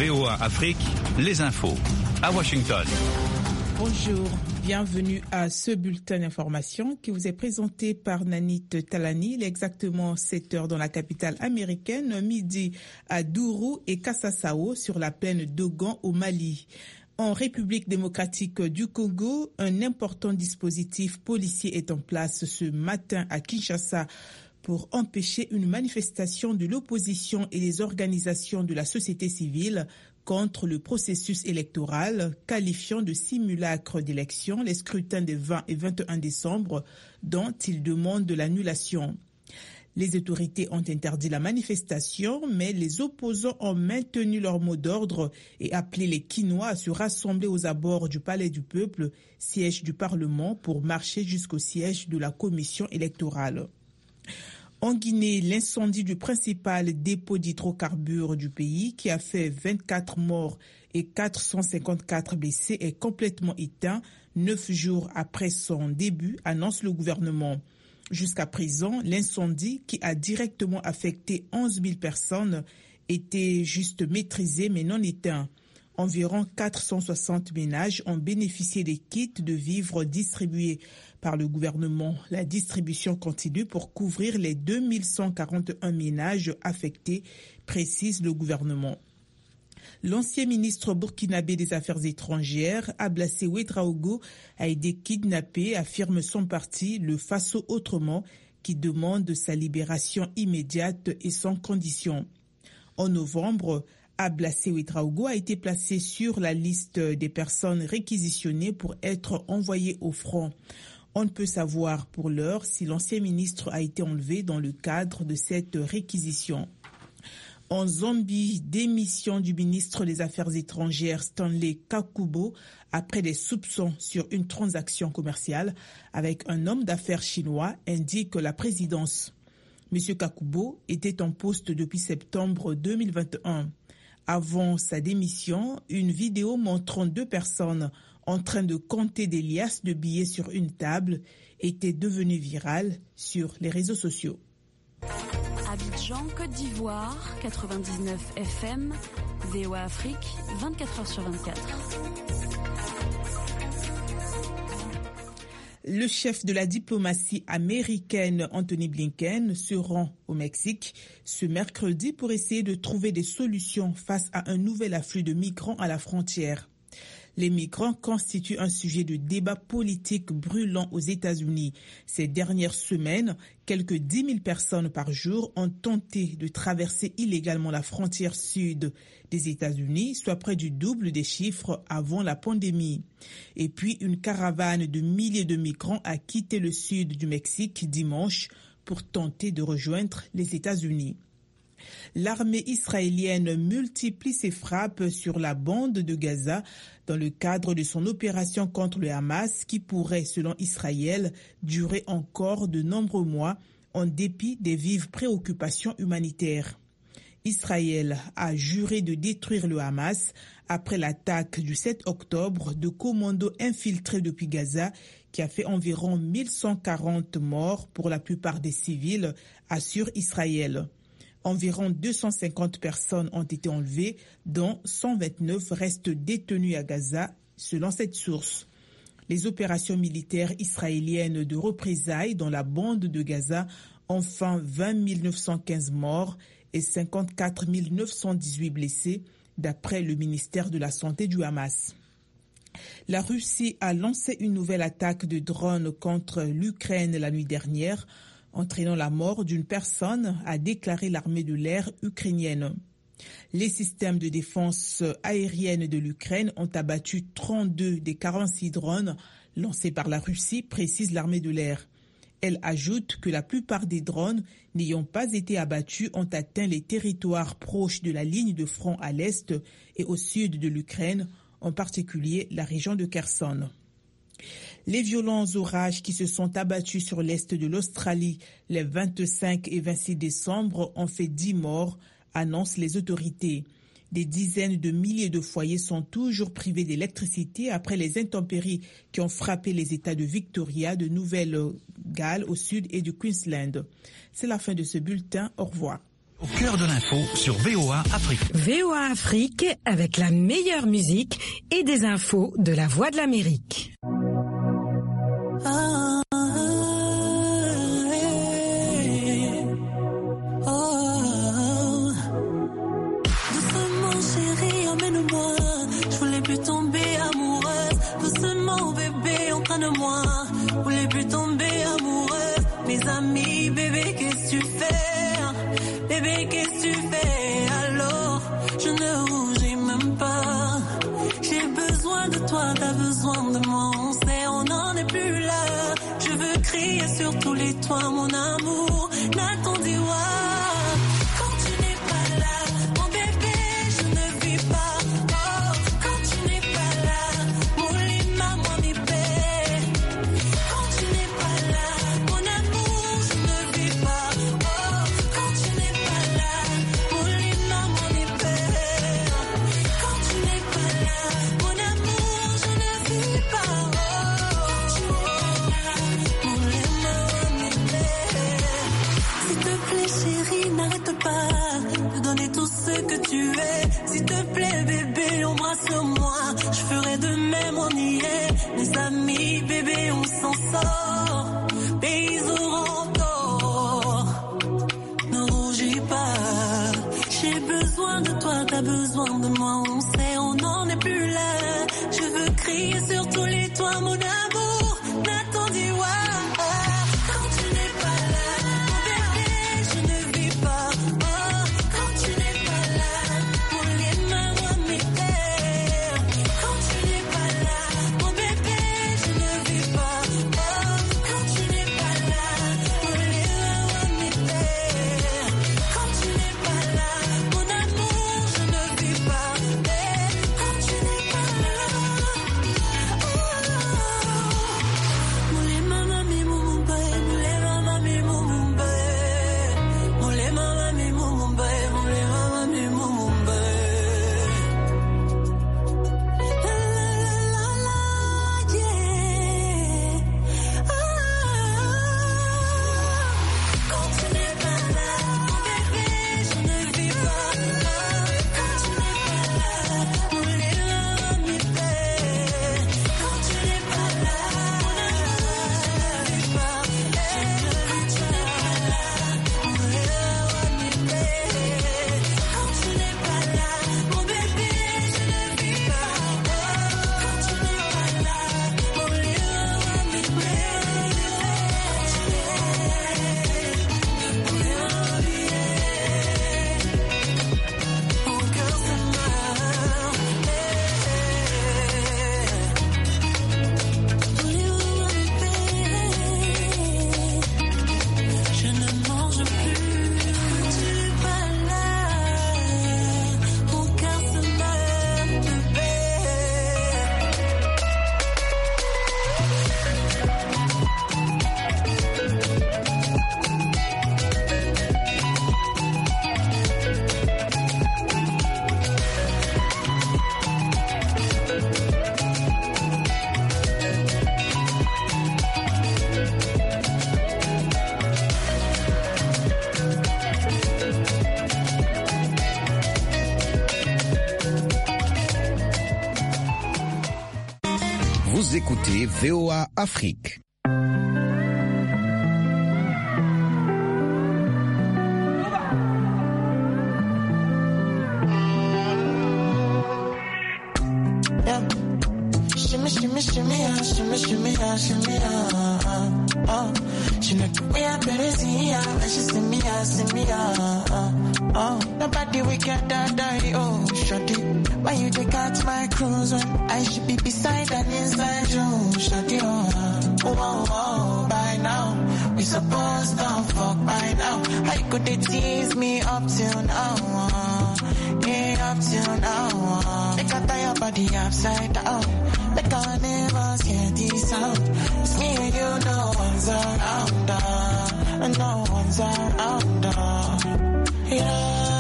VOA Afrique, les infos à Washington. Bonjour, bienvenue à ce bulletin d'information qui vous est présenté par Nanit Talani. Il est exactement 7 heures dans la capitale américaine, midi à Dourou et Kassassao sur la plaine d'Ogan au Mali. En République démocratique du Congo, un important dispositif policier est en place ce matin à Kinshasa pour empêcher une manifestation de l'opposition et des organisations de la société civile contre le processus électoral, qualifiant de simulacre d'élection les scrutins des 20 et 21 décembre dont ils demandent de l'annulation. Les autorités ont interdit la manifestation, mais les opposants ont maintenu leur mot d'ordre et appelé les Kinois à se rassembler aux abords du Palais du Peuple, siège du Parlement, pour marcher jusqu'au siège de la commission électorale. En Guinée, l'incendie du principal dépôt d'hydrocarbures du pays, qui a fait 24 morts et 454 blessés, est complètement éteint 9 jours après son début, annonce le gouvernement. Jusqu'à présent, l'incendie, qui a directement affecté 11 000 personnes, était juste maîtrisé mais non éteint. Environ 460 ménages ont bénéficié des kits de vivres distribués par le gouvernement. La distribution continue pour couvrir les 2141 ménages affectés, précise le gouvernement. L'ancien ministre burkinabé des Affaires étrangères, Ablassé Ouedraogo, a été kidnappé, affirme son parti, le Faso Autrement, qui demande sa libération immédiate et sans condition. En novembre, Ablassé Ouedraogo a été placé sur la liste des personnes réquisitionnées pour être envoyé au front. On ne peut savoir pour l'heure si l'ancien ministre a été enlevé dans le cadre de cette réquisition. En Zambie, démission du ministre des Affaires étrangères Stanley Kakubo après des soupçons sur une transaction commerciale avec un homme d'affaires chinois, indique la présidence. M. Kakubo était en poste depuis septembre 2021. Avant sa démission, une vidéo montrant 2 personnes en train de compter des liasses de billets sur une table était devenue virale sur les réseaux sociaux. Abidjan, Côte d'Ivoire, 99 FM, VOA Afrique, 24h sur 24. Le chef de la diplomatie américaine, Anthony Blinken, se rend au Mexique ce mercredi pour essayer de trouver des solutions face à un nouvel afflux de migrants à la frontière. Les migrants constituent un sujet de débat politique brûlant aux États-Unis. Ces dernières semaines, quelques 10 000 personnes par jour ont tenté de traverser illégalement la frontière sud des États-Unis, soit près du double des chiffres avant la pandémie. Et puis, une caravane de milliers de migrants a quitté le sud du Mexique dimanche pour tenter de rejoindre les États-Unis. L'armée israélienne multiplie ses frappes sur la bande de Gaza dans le cadre de son opération contre le Hamas qui pourrait, selon Israël, durer encore de nombreux mois en dépit des vives préoccupations humanitaires. Israël a juré de détruire le Hamas après l'attaque du 7 octobre de commandos infiltrés depuis Gaza qui a fait environ 1140 morts pour la plupart des civils, assure Israël. Environ 250 personnes ont été enlevées, dont 129 restent détenues à Gaza, selon cette source. Les opérations militaires israéliennes de représailles dans la bande de Gaza ont fait 20 915 morts et 54 918 blessés, d'après le ministère de la Santé du Hamas. La Russie a lancé une nouvelle attaque de drones contre l'Ukraine la nuit dernière, entraînant la mort d'une personne, a déclaré l'armée de l'air ukrainienne. Les systèmes de défense aérienne de l'Ukraine ont abattu 32 des 46 drones lancés par la Russie, précise l'armée de l'air. Elle ajoute que la plupart des drones n'ayant pas été abattus ont atteint les territoires proches de la ligne de front à l'est et au sud de l'Ukraine, en particulier la région de Kherson. Les violents orages qui se sont abattus sur l'est de l'Australie les 25 et 26 décembre ont fait 10 morts, annoncent les autorités. Des dizaines de milliers de foyers sont toujours privés d'électricité après les intempéries qui ont frappé les États de Victoria, de Nouvelle-Galles au sud et du Queensland. C'est la fin de ce bulletin. Au revoir. Au cœur de l'info sur VOA Afrique. VOA Afrique avec la meilleure musique et des infos de la Voix de l'Amérique. Doucement chérie, emmène-moi. Je voulais plus tomber amoureuse. Doucement bébé, entraîne-moi. Je voulais plus tomber amoureuse. Mes amis, bébé, qu'est-ce que tu fais? Bébé, qu'est-ce que tu fais? Alors, je ne rougis même pas. J'ai besoin de toi, t'as besoin de moi. On sait, on n'en est plus là. Je veux crier sur tous les toits, mon amour. Nathan Diwa. Quand tu n'es pas là, mon bébé, je ne vis pas. Oh, quand tu n'es pas là, mon lima, mon bébé. Quand tu n'es pas là, mon amour, je ne vis pas. Oh, quand tu n'es pas là, mon lima, mon bébé. Quand tu n'es pas là, mon amour, je ne vis pas. Oh, mon lima, mon bébé. S'il te plaît, chérie, n'arrête pas de donner tout ce que tu es. S'il te plaît, bébé, embrasse-moi. Je ferai de même, on y est. Mes amis, bébé, on s'en sort. Mais ils auront tort. Ne rougis pas. J'ai besoin de toi, t'as besoin de moi. On sait, on n'en est plus là. Je veux crier sur tous les toits, mon amour. Nathan Diwa. Quand tu n'es pas là, mon bébé, je ne vis pas. Oh, quand tu n'es pas là, mon lima, mon bébé. Quand tu n'es pas là, mon bébé, je ne vis pas. Oh, quand tu n'es pas là, mon lima, mon bébé. Quand tu n'es pas là, mon amour, je ne vis pas. Quand tu n'es pas là, Moulé mama mi mumumbe, moulé mama mi mumumbe, moulé mama mi mumumbe, moulé mama mi mumumbe. La la la la, yeah. Quand tu n'es pas là, mon bébé, je ne vis pas. Quand tu n'es pas là, moulé mama mi bébé. Quand tu n'es pas là, mon amour, je ne vis pas. Quand tu n'es pas là, moulé mama mi bébé. Quand tu n'es pas là, mon bébé, je ne vis pas. Quand tu n'es pas là, moulé mama mi bébé. Mon cœur se meurt. Je ne mange plus. Quand tu n'es pas là, mon cœur se meurt, bébé. Vous écoutez VOA Afrique. Yeah. Shimmy, shimmy, shimmy, shimmy, shimmy, shimmy, she like the way I better see ya when she see me, nobody we can die, oh, shawty. Why you take out my cruise when I should be beside and inside you, shawty, oh, by now. We supposed to fuck by now. How you could they tease me up till now, yeah, up till now, make I tie your body upside down. Make our neighbors hear this sound. It's me and you, no one's around, and no one's around, yeah.